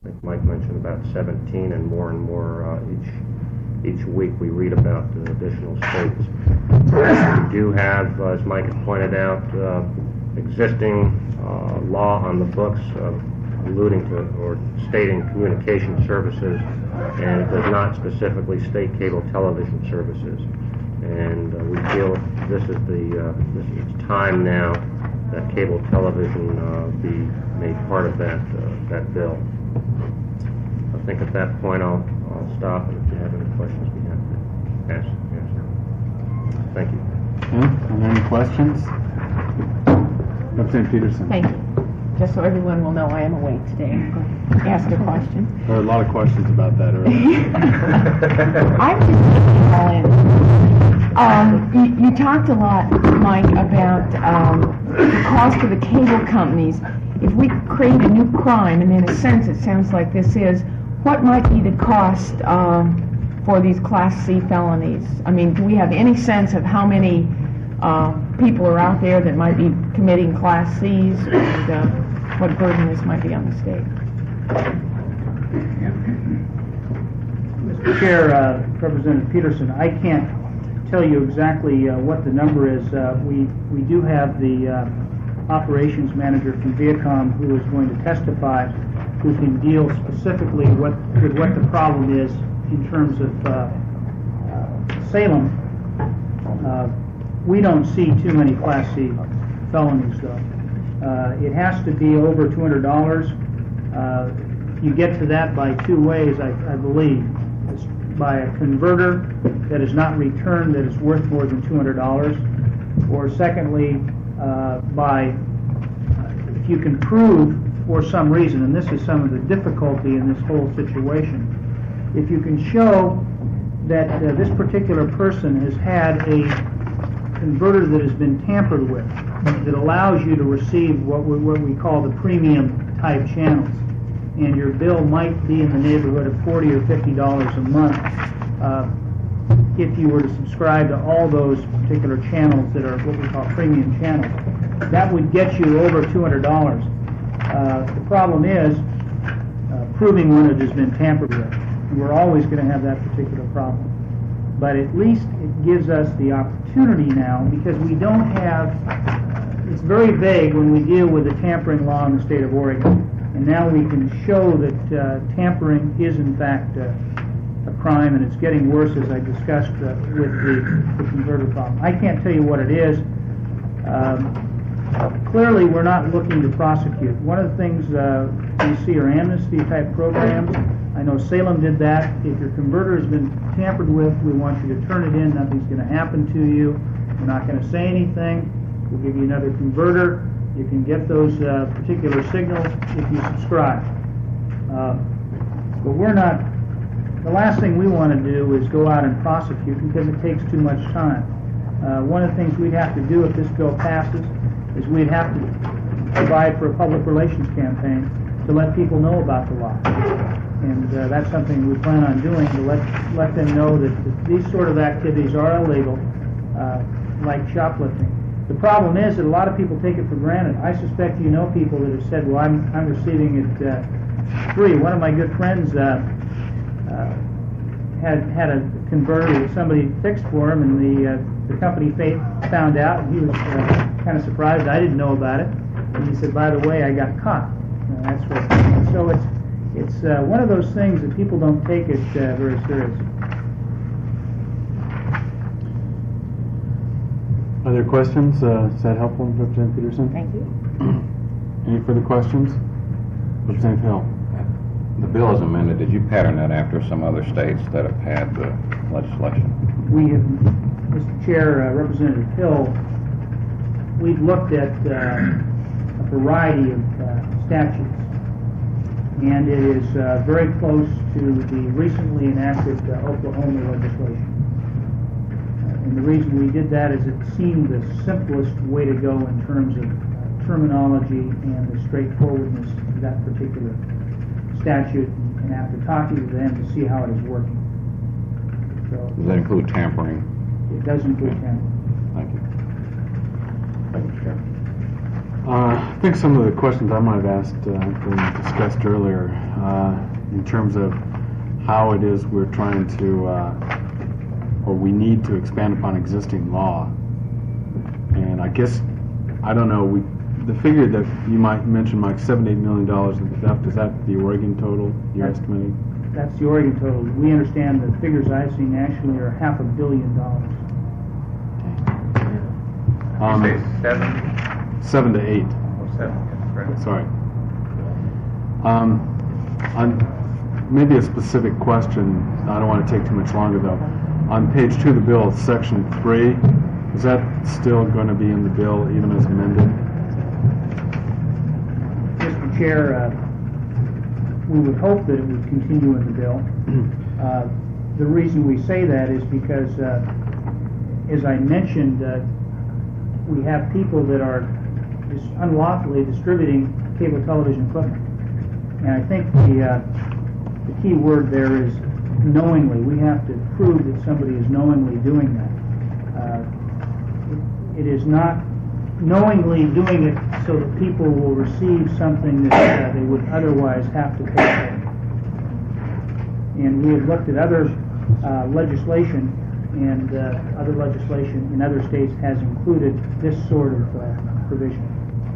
think Mike mentioned about 17, and more each week we read about additional states. We do have, as Mike had pointed out, existing law on the books alluding to or stating communication services, and it does not specifically state cable television services. And we feel this is it's time now that cable television be made part of that bill. I think at that point I'll stop, and if you have any questions, we have to ask. Thank you. Are there any questions? Representative Peterson. Thank you. Just so everyone will know, I am awake today. I'm going to ask a question. There were a lot of questions about that earlier. I'm just taking all in. You talked a lot, Mike, about the cost to the cable companies. If we create a new crime, and in a sense it sounds like this is, what might be the cost for these Class C felonies? I mean, do we have any sense of how many people are out there that might be committing Class Cs, and what burden this might be on the state? Mr. Chair, Representative Peterson, I can't tell you exactly what the number is. We do have the operations manager from Viacom who is going to testify, who can deal specifically with what the problem is in terms of Salem. We don't see too many Class C felonies, though. It has to be over $200. You get to that by two ways, I believe. It's by a converter that is not returned that is worth more than $200, or secondly, if you can prove for some reason, and this is some of the difficulty in this whole situation, if you can show that this particular person has had a converter that has been tampered with, that allows you to receive what we call the premium type channels, and your bill might be in the neighborhood of $40 or $50 a month if you were to subscribe to all those particular channels that are what we call premium channels. That would get you over $200. The problem is proving when it has been tampered with. And we're always going to have that particular problem. But at least it gives us the opportunity now, because we don't have, it's very vague when we deal with the tampering law in the state of Oregon. And now we can show that tampering is in fact a crime, and it's getting worse, as I discussed with the converter problem. I can't tell you what it is. Clearly, we're not looking to prosecute. One of the things we see are amnesty-type programs. I know Salem did that. If your converter has been tampered with, we want you to turn it in. Nothing's going to happen to you. We're not going to say anything. We'll give you another converter. You can get those particular signals if you subscribe. But we're not, the last thing we want to do is go out and prosecute, because it takes too much time. One of the things we'd have to do if this bill passes is we'd have to provide for a public relations campaign to let people know about the law. And that's something we plan on doing, to let them know that these sort of activities are illegal, like shoplifting. The problem is that a lot of people take it for granted. I suspect you know people that have said, well, I'm receiving it free. One of my good friends had a converter that somebody fixed for him, and the company found out, and he was kind of surprised. I didn't know about it. And he said, by the way, I got caught. That's what. So it's one of those things that people don't take it very seriously. Are there questions? Is that helpful, Representative Peterson? Thank you. Any further questions? Representative Hill. The bill is amended. Did you pattern that after some other states that have had the legislation? We have, Mr. Chair, Representative Hill, we've looked at a variety of statutes, and it is very close to the recently enacted Oklahoma legislation. And the reason we did that is it seemed the simplest way to go in terms of terminology and the straightforwardness of that particular statute, and after talking to them to see how it is working. So, does that include tampering? It does include tampering. Thank you. Thank you, Chair. think some of the questions I might have asked been discussed earlier in terms of how it is we're trying to, or we need to expand upon existing law. And I guess, I don't know, the figure that you might mention, Mike, $7 to $8 million in theft, is that the Oregon total you're estimating? That's the Oregon total. We understand the figures I've seen nationally are $500 million. You say 7? 7 to 8. Oh, 7, yes, right. Sorry. On maybe a specific question, I don't want to take too much longer though. On page 2 of the bill, section 3, is that still going to be in the bill even as amended? Mr. Chair, we would hope that it would continue in the bill. The reason we say that is because, as I mentioned, we have people that are unlawfully distributing cable television equipment. And I think the key word there is knowingly. We have to prove that somebody is knowingly doing that. It is not knowingly doing it so that people will receive something that they would otherwise have to pay for. And we have looked at other legislation, and other legislation in other states has included this sort of provision.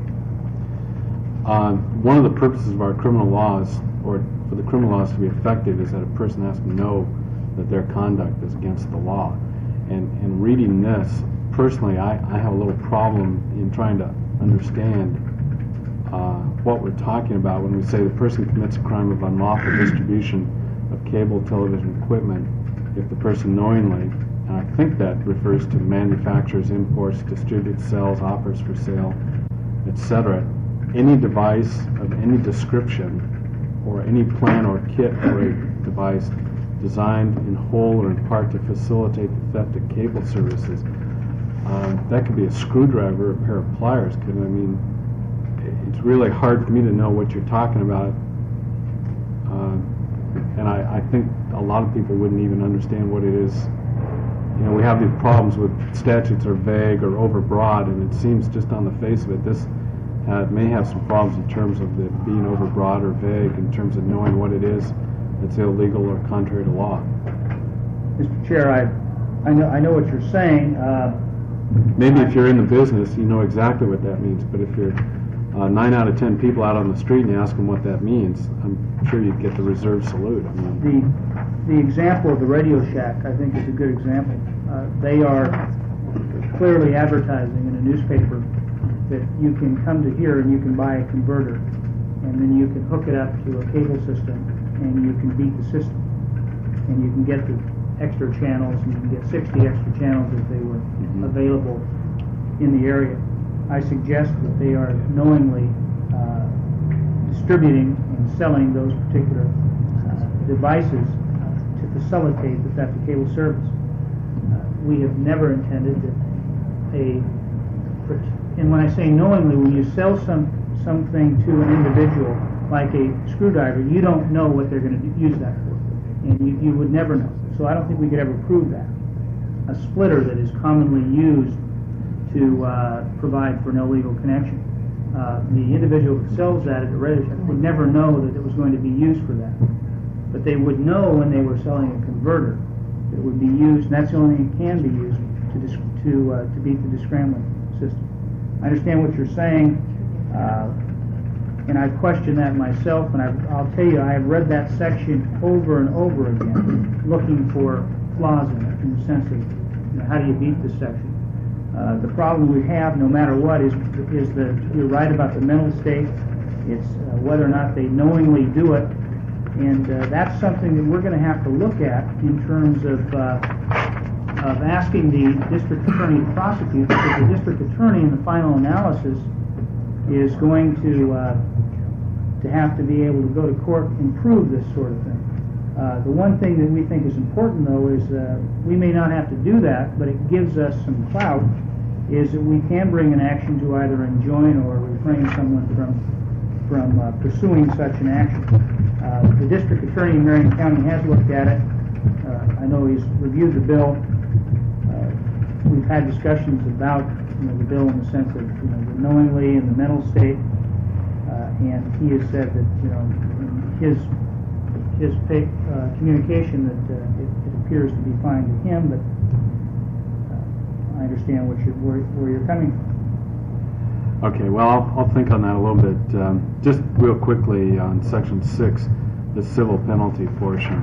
One of the purposes of our criminal laws, or for the criminal laws to be effective, is that a person has to know that their conduct is against the law. And reading this, personally, I have a little problem in trying to understand what we're talking about when we say the person commits a crime of unlawful distribution of cable television equipment if the person knowingly, and I think that refers to manufactures, imports, distributes, sells, offers for sale, etc., any device of any description or any plan or kit for a device designed in whole or in part to facilitate the theft of cable services. That could be a screwdriver or a pair of pliers. I mean, it's really hard for me to know what you're talking about. And I think a lot of people wouldn't even understand what it is. You know, we have these problems with statutes are vague or overbroad, and it seems just on the face of it, this may have some problems in terms of it being overbroad or vague, in terms of knowing what it is that's illegal or contrary to law. Mr. Chair, I know what you're saying. Maybe if you're in the business, you know exactly what that means, but if you're 9 out of 10 people out on the street and you ask them what that means, I'm sure you'd get the reserved salute. I mean, The example of the Radio Shack, I think, is a good example. They are clearly advertising in a newspaper that you can come to here and you can buy a converter, and then you can hook it up to a cable system, and you can beat the system, and you can get the extra channels, and you can get 60 extra channels if they were available in the area. I suggest that they are knowingly distributing and selling those particular devices to facilitate the theft of cable service. We have never intended that and when I say knowingly, when you sell something to an individual, like a screwdriver, you don't know what they're going to use that for, and you would never know. So I don't think we could ever prove that. A splitter that is commonly used to provide for an illegal connection. The individual who sells that at the Radio Shack would never know that it was going to be used for that. But they would know when they were selling a converter that it would be used, and that's the only thing it can be used to beat the descrambling system. I understand what you're saying, and I've questioned that myself, and I'll tell you, I have read that section over and over again, looking for flaws in it, in the sense of, how do you beat this section? The problem we have, no matter what, is that you're right about the mental state. It's whether or not they knowingly do it, and that's something that we're going to have to look at in terms of asking the district attorney to prosecute, because the district attorney in the final analysis is going to have to be able to go to court and prove this sort of thing. The one thing that we think is important, though, is we may not have to do that, but it gives us some clout, is that we can bring an action to either enjoin or refrain someone from pursuing such an action. The district attorney in Marion County has looked at it. I know he's reviewed the bill. We've had discussions about the bill in the sense of the knowingly and the mental state. And he has said that, in his communication that it appears to be fine to him, but I understand where you're coming from. Okay, well, I'll think on that a little bit. Just real quickly on Section 6, the civil penalty portion.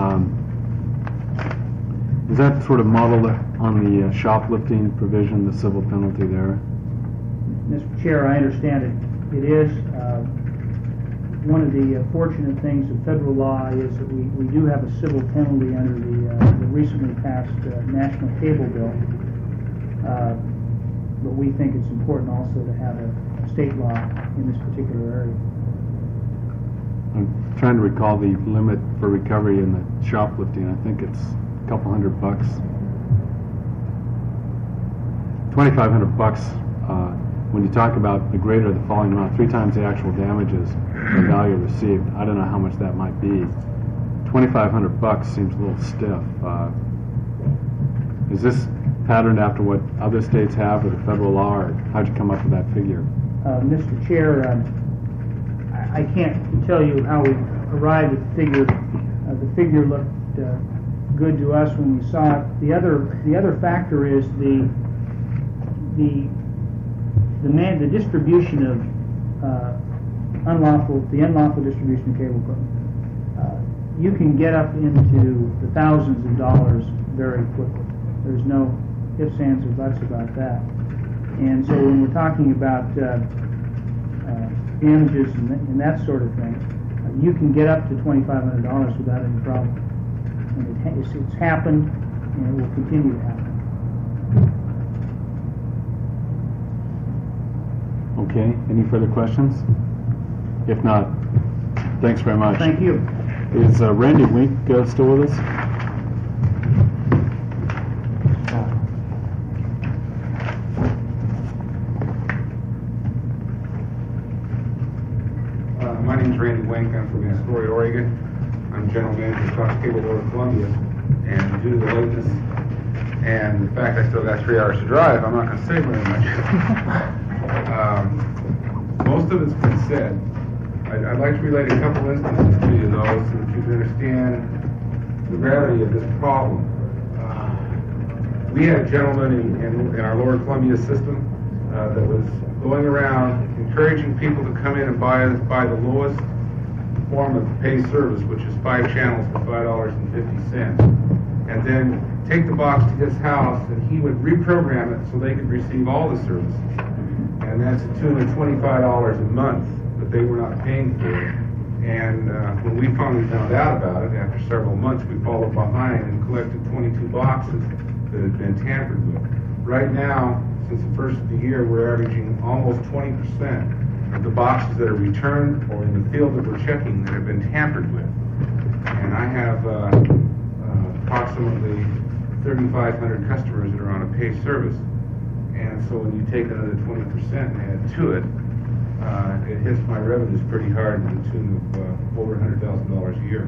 Is that sort of modeled on the shoplifting provision, the civil penalty there? Mr. Chair, I understand it is. One of the fortunate things of federal law is that we do have a civil penalty under the recently passed National Cable Bill. But we think it's important also to have a state law in this particular area. I'm trying to recall the limit for recovery in the shoplifting. I think it's a couple $100. $2,500. When you talk about the greater the falling amount, 3 times the actual damages, the value received. I don't know how much that might be. $2,500 seems a little stiff. Is this patterned after what other states have or the federal law, or how'd you come up with that figure? Mr. Chair, I can't tell you how we arrived at the figure. The figure looked good to us when we saw it. The other factor is the distribution of unlawful distribution of cable equipment. You can get up into the thousands of dollars very quickly. There's no ifs, ands, or buts about that. And so when we're talking about damages and that sort of thing, you can get up to $2,500 without any problem. And it's happened, and it will continue to happen. Okay, any further questions? If not, thanks very much. Thank you. Is Randy Wink still with us? My name is Randy Wink. I'm from Astoria, Oregon. I'm general manager of Cox Cable Lower Columbia. And due to the lateness and the fact I still got 3 hours to drive, I'm not going to say very much. Most of it's been said. I'd like to relate a couple instances to you, though, so that you can understand the gravity of this problem. We had a gentleman in our Lower Columbia system that was going around encouraging people to come in and buy the lowest form of pay service, which is 5 channels for $5.50, and then take the box to his house, and he would reprogram it so they could receive all the service. And that's a tune of $25 a month that they were not paying for. And when we finally found out about it, after several months, we followed behind and collected 22 boxes that had been tampered with. Right now, since the first of the year, we're averaging almost 20% of the boxes that are returned or in the field that we're checking that have been tampered with. And I have approximately 3,500 customers that are on a pay service. And so when you take another 20% and add to it, it hits my revenues pretty hard to the tune of over $100,000 a year.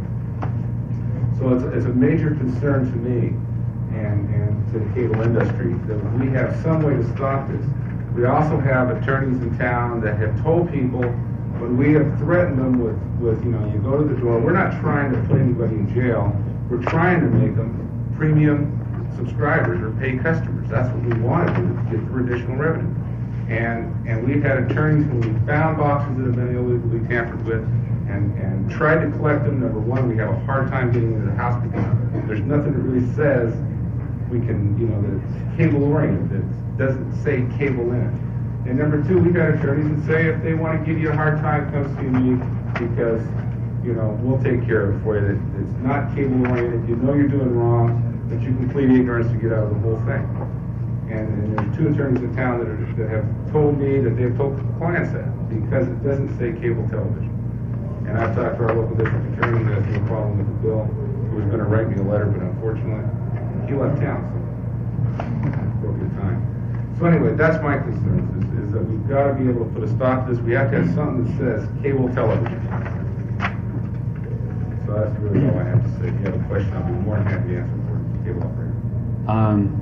So it's a major concern to me and to the cable industry that we have some way to stop this. We also have attorneys in town that have told people when we have threatened them with you go to the door, we're not trying to put anybody in jail, we're trying to make them premium subscribers or pay customers. That's what we want to do to get for additional revenue. And we've had attorneys when we found boxes that have been illegally tampered with and tried to collect them. Number one, we have a hard time getting into the house because there's nothing that really says we can, that it's cable oriented, that doesn't say cable in it. And number two, we've got attorneys that say if they want to give you a hard time, come see me because, we'll take care of it for you. That it's not cable oriented. You know you're doing wrong, that you can plead ignorance to get out of the whole thing. And there's 2 attorneys in town that have told me that they've told clients that because it doesn't say cable television. And I've talked to our local district attorney who has no problem with the bill, who was going to write me a letter, but unfortunately he left town, so broke the time. So anyway, that's my concern, is that we've got to be able to put a stop to this. We have to have something that says cable television. So that's really all I have to say. If you have a question, I'll be more than happy to answer for the cable operator.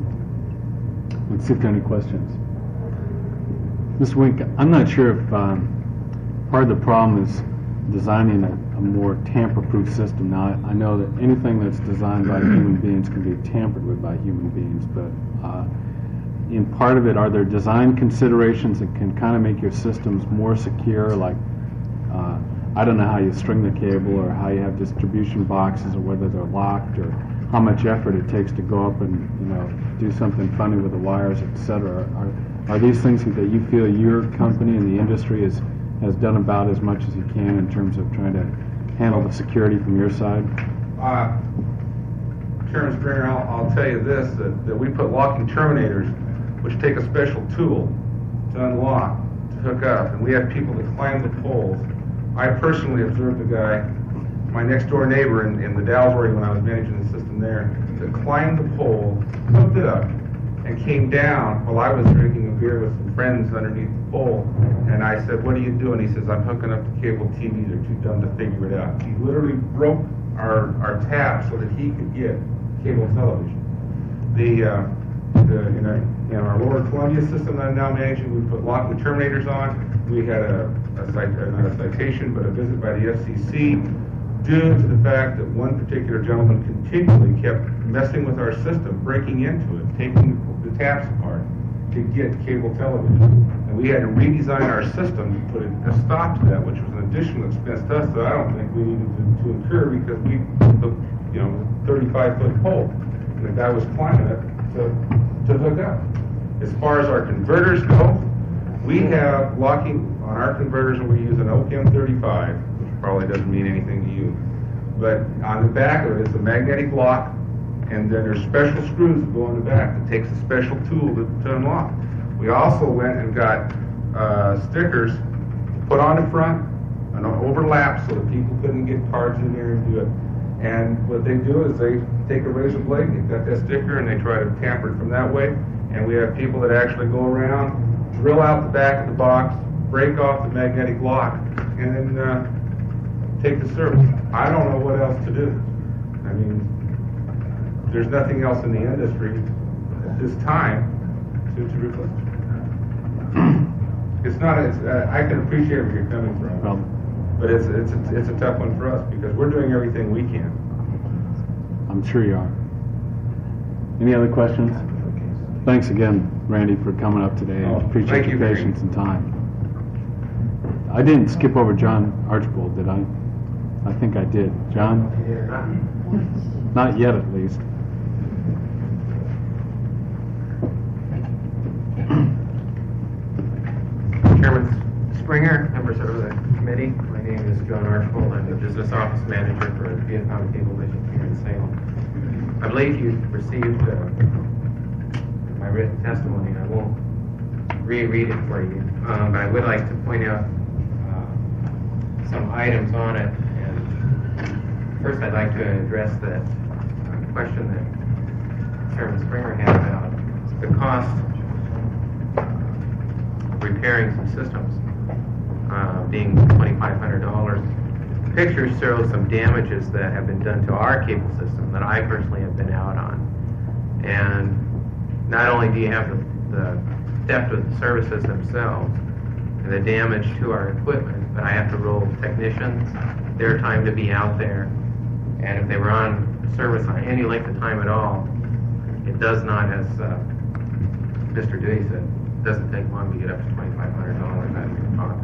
Let's see if there are any questions. Mr. Wink, I'm not sure if part of the problem is designing a more tamper-proof system. Now, I know that anything that's designed by human beings can be tampered with by human beings, but in part of it, are there design considerations that can kind of make your systems more secure? Like, I don't know how you string the cable, or how you have distribution boxes, or whether they're locked, or how much effort it takes to go up and do something funny with the wires, etc. Are these things that you feel your company and the industry has done about as much as you can in terms of trying to handle the security from your side? Chairman Springer, I'll tell you this, that we put locking terminators, which take a special tool to unlock, to hook up, and we have people that climb the poles. I personally observed a guy, my next door neighbor in the Dalles area when I was managing the system there, that climbed the pole, hooked it up, and came down while I was drinking a beer with some friends underneath the pole. And I said, "What are you doing?" He says, "I'm hooking up to cable TV. They're too dumb to figure it out." He literally broke our tap so that he could get cable television. In our Lower Columbia system that I'm now managing, we put locking terminators on. We had not a citation, but a visit by the FCC due to the fact that one particular gentleman continually kept messing with our system, breaking into it, taking the taps apart to get cable television. And we had to redesign our system to put a stop to that, which was an additional expense to us that I don't think we needed to incur, because we took, 35-foot pole, and the guy was climbing it to hook up. As far as our converters go, we have locking on our converters, and we use an OChem 35, which probably doesn't mean anything to you. But on the back of it is a magnetic lock, and then there's special screws that go on the back that takes a special tool to unlock. We also went and got stickers put on the front and overlap so that people couldn't get cards in there and do it. And what they do is they take a razor blade, they've got that sticker, and they try to tamper it from that way. And we have people that actually go around, drill out the back of the box, break off the magnetic lock, and then take the service. I don't know what else to do. I mean, there's nothing else in the industry at this time to replace. It's not. I can appreciate where you're coming from, but it's a tough one for us because we're doing everything we can. I'm sure you are. Any other questions? Thanks again, Randy, for coming up today. I appreciate your patience and time. I didn't skip over John Archbold, did I? I think I did. John? Not yet, at least. Chairman Springer, members of the committee, my name is John Archbold. I'm the business office manager for Vietcom Cablevision here in Salem. I believe you've received my written testimony. I won't reread it for you, but I would like to point out some items on it. And first, I'd like to address that question that Chairman Springer had about the cost of repairing some systems being $2,500. Pictures show some damages that have been done to our cable system that I personally have been out on. And not only do you have the theft of the services themselves and the damage to our equipment, but I have to roll technicians, their time to be out there. And if they were on service on any length of time at all, it does not, as Mr. Dewey said, it doesn't take long to get up to $2,500 out of your pocket.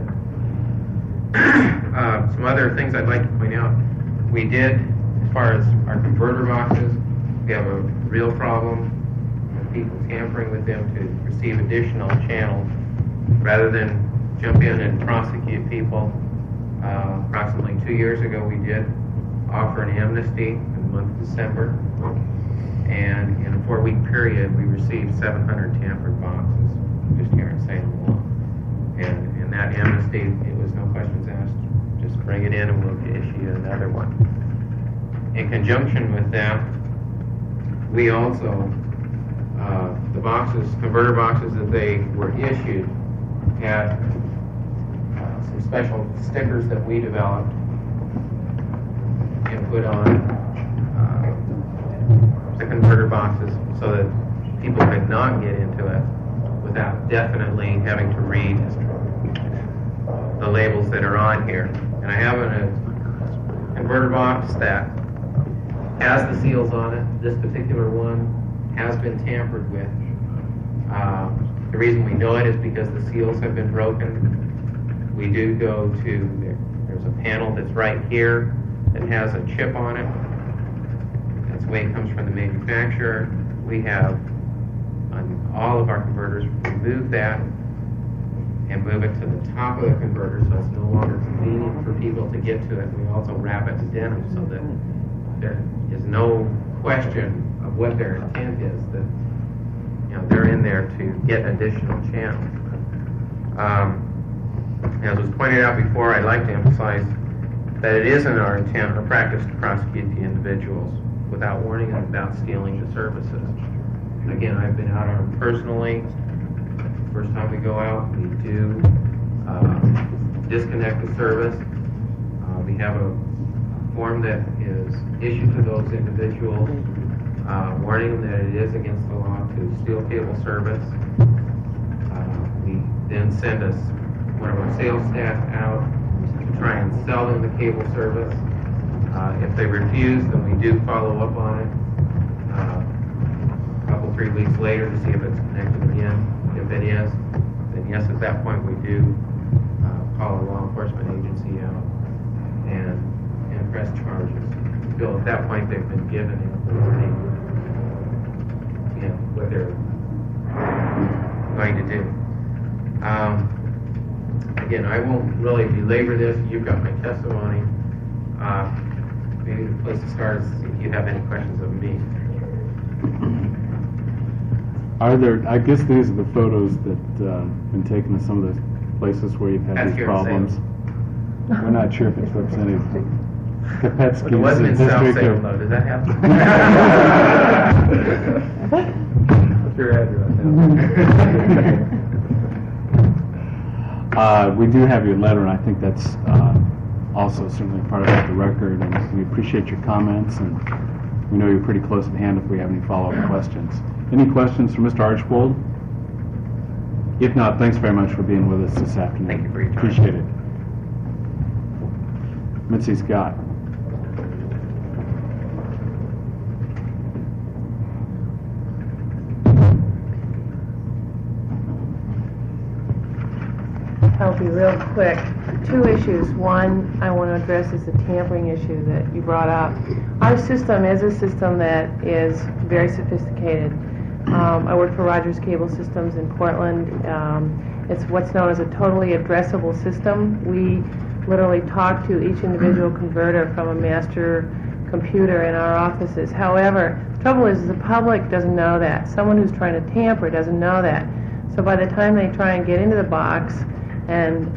Some other things I'd like to point out. We did, as far as our converter boxes, we have a real problem with people tampering with them to receive additional channels. Rather than jump in and prosecute people, approximately 2 years ago we did offer an amnesty in the month of December, and in a 4-week period we received 700 tampered boxes just here in Salem alone. And in that amnesty, it was no questions asked, just bring it in and we'll issue you another one. In conjunction with that, we also, the boxes, converter boxes that they were issued had some special stickers that we developed and put on the converter boxes so that people could not get into it without definitely having to read the labels that are on here. And I have a converter box that has the seals on it. This particular one has been tampered with. The reason we know it is because the seals have been broken. We do go to, there's a panel that's right here that has a chip on it. That's the way it comes from the manufacturer. We have, on all of our converters, remove that and move it to the top of the converter so it's no longer convenient for people to get to it. We also wrap it to denim so that there is no question of what their intent is, that they're in there to get additional channels. As was pointed out before, I'd like to emphasize that it isn't our intent or practice to prosecute the individuals without warning them about stealing the services. Again, I've been out on them personally. First time we go out, we do disconnect the service. We have a form that is issued to those individuals warning them that it is against the law to steal cable service. We then send one of our sales staff out to try and sell them the cable service. If they refuse, then we do follow up on it a couple, 3 weeks later to see if it's connected again. If it is, then yes, at that point we do call a law enforcement agency out and press charges. So at that point they've been given a warning, what they're going to do. Again, I won't really belabor this. You've got my testimony. Maybe the place to start is if you have any questions of me. Are there, I guess these are the photos that have been taken of some of the places where you've had That's these here in problems. Salem. We're not sure if it's representative of Kopetsky's It wasn't in South district Salem, of- though. Does that happen? What's your address? We do have your letter, and I think that's also certainly part of the record, and we appreciate your comments, and we know you're pretty close at hand if we have any follow-up questions. Any questions for Mr. Archbold? If not, thanks very much for being with us this afternoon. Thank you for your time. Appreciate it. Mitzi Scott. I'll be real quick. 2 issues. One I want to address is the tampering issue that you brought up. Our system is a system that is very sophisticated. I work for Rogers Cable Systems in Portland. It's what's known as a totally addressable system. We literally talk to each individual converter from a master computer in our offices. However, the trouble is the public doesn't know that. Someone who's trying to tamper doesn't know that. So by the time they try and get into the box and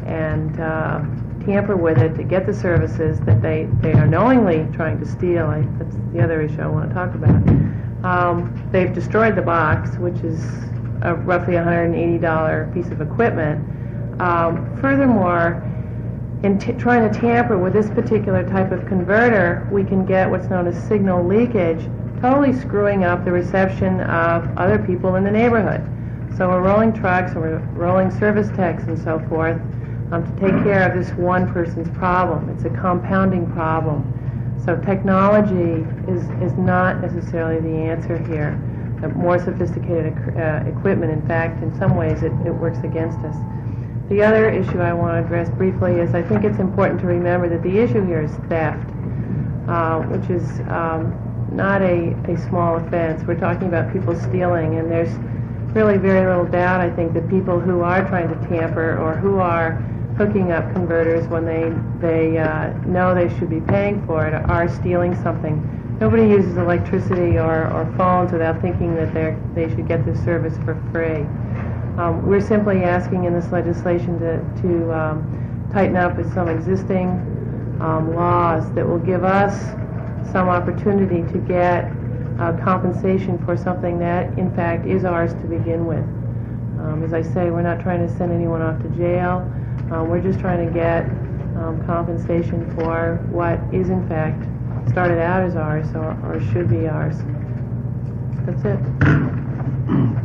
tamper with it to get the services that they are knowingly trying to steal, that's the other issue I want to talk about. They've destroyed the box, which is a roughly $180 piece of equipment. Furthermore, in trying to tamper with this particular type of converter, we can get what's known as signal leakage, totally screwing up the reception of other people in the neighborhood. So we're rolling trucks and we're rolling service techs and so forth to take care of this one person's problem. It's a compounding problem. So technology is not necessarily the answer here. More sophisticated equipment, in fact, in some ways it works against us. The other issue I want to address briefly is I think it's important to remember that the issue here is theft, which is not a small offense. We're talking about people stealing, and there's really very little doubt, I think, that people who are trying to tamper or who are hooking up converters when they know they should be paying for it are stealing something. Nobody uses electricity or phones without thinking that they should get this service for free. We're simply asking in this legislation to tighten up with some existing laws that will give us some opportunity to get compensation for something that, in fact, is ours to begin with. As I say, we're not trying to send anyone off to jail. We're just trying to get compensation for what is, in fact, started out as ours or should be ours. That's it.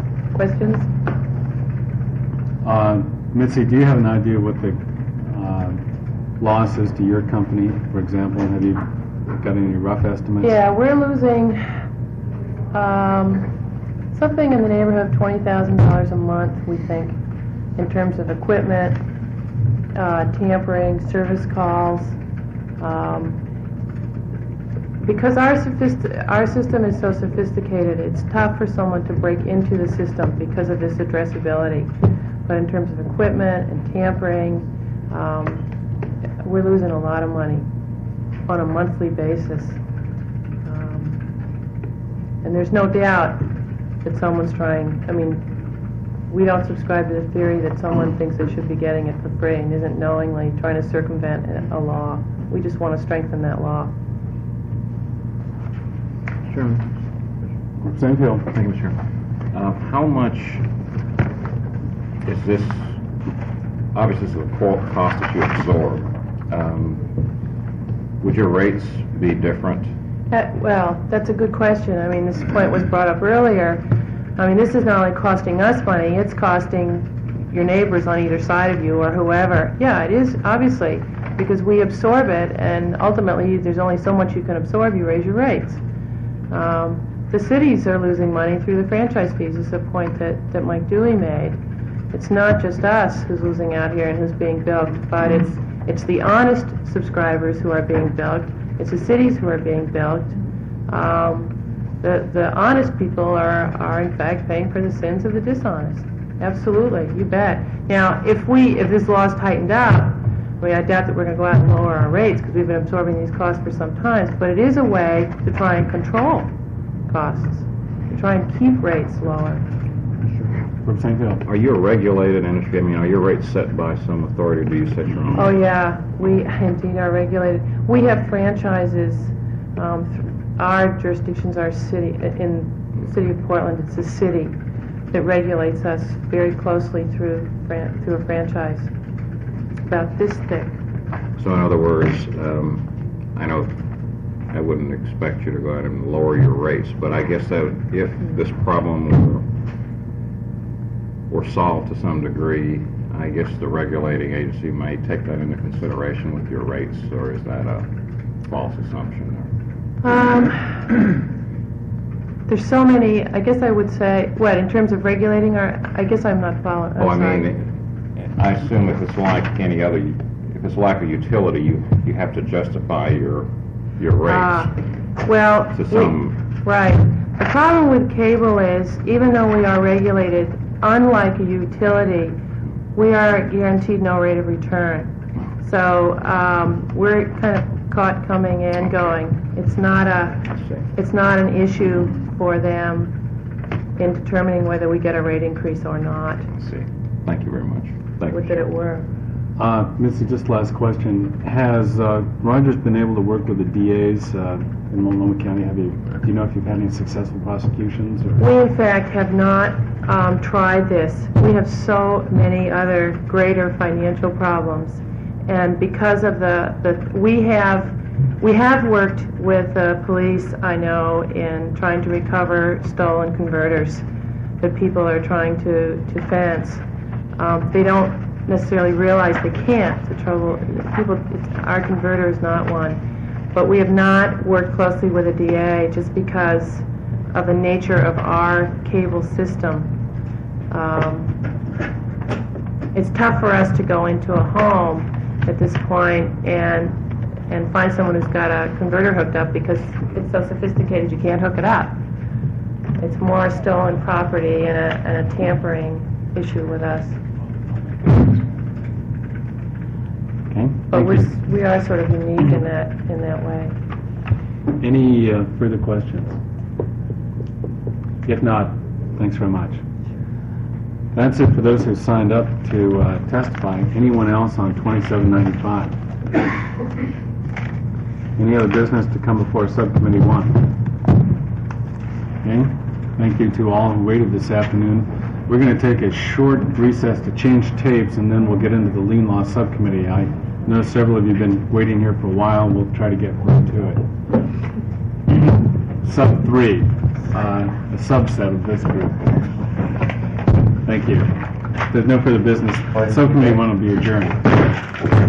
Questions? Mitzi, do you have an idea what the losses to your company, for example? Have you got any rough estimates? Yeah, we're losing something in the neighborhood of $20,000 a month, we think, in terms of equipment, tampering, service calls. Because our system is so sophisticated, it's tough for someone to break into the system because of this addressability. But in terms of equipment and tampering, we're losing a lot of money on a monthly basis. And there's no doubt that someone's trying, I mean, we don't subscribe to the theory that someone thinks they should be getting it for free and isn't knowingly trying to circumvent a law. We just want to strengthen that law. Chairman. Representative Hill. Thank you, Mr. Chairman. How much is this, obviously this is a cost that you absorb. Would your rates be different? Well, that's a good question. I mean, this point was brought up earlier. I mean, this is not only costing us money, it's costing your neighbors on either side of you or whoever. Yeah, it is, obviously, because we absorb it, and ultimately there's only so much you can absorb, you raise your rates. The cities are losing money through the franchise fees. This is a point that Mike Dewey made. It's not just us who's losing out here and who's being bilked, but it's the honest subscribers who are being bilked. It's the cities who are being bilked. The honest people are in fact paying for the sins of the dishonest. Absolutely, you bet. Now, if this law's tightened up, I mean, I doubt that we're going to go out and lower our rates because we've been absorbing these costs for some time, but it is a way to try and control costs, to try and keep rates lower. Representative Hill. Are you a regulated industry? I mean, are your rates set by some authority, or do you set your own? Oh yeah, we indeed are regulated. We have franchises. Our jurisdictions are city. In the city of Portland, it's the city that regulates us very closely through a franchise. About this thick. So in other words, I know I wouldn't expect you to go out and lower your rates, but I guess that if this problem were solved to some degree, I guess the regulating agency may take that into consideration with your rates, or is that a false assumption? There's so many, I guess I would say, what, in terms of regulating our, I guess I'm not following. Oh, I mean, I assume if it's like any other, if it's like a utility, you have to justify your rates. Well, to some. Right. The problem with cable is, even though we are regulated, unlike a utility, we are guaranteed no rate of return. So we're kind of caught coming and going. It's not an issue for them in determining whether we get a rate increase or not. I see. Thank you very much. Thank Would you. that it were. Missy, just last question. Has Rogers been able to work with the DAs in Multnomah County? Do you know if you've had any successful prosecutions? We, in fact, have not tried this. We have so many other greater financial problems. And because of we have worked with the police, I know, in trying to recover stolen converters that people are trying to fence. They don't necessarily realize they can't. The trouble, our converter is not one. But we have not worked closely with a DA just because of the nature of our cable system. It's tough for us to go into a home at this point and find someone who's got a converter hooked up because it's so sophisticated you can't hook it up. It's more stolen property and a tampering issue with us. Okay. But Thank you. we are sort of unique in that way. Any further questions? If not, thanks very much. That's it for those who signed up to testify. Anyone else on 2795? Any other business to come before Subcommittee 1? Okay. Thank you to all who waited this afternoon. We're going to take a short recess to change tapes, and then we'll get into the Lien Law Subcommittee. I know several of you have been waiting here for a while. We'll try to get right to it. Sub 3, a subset of this group. Thank you. If there's no further business, Subcommittee 1 will be adjourned.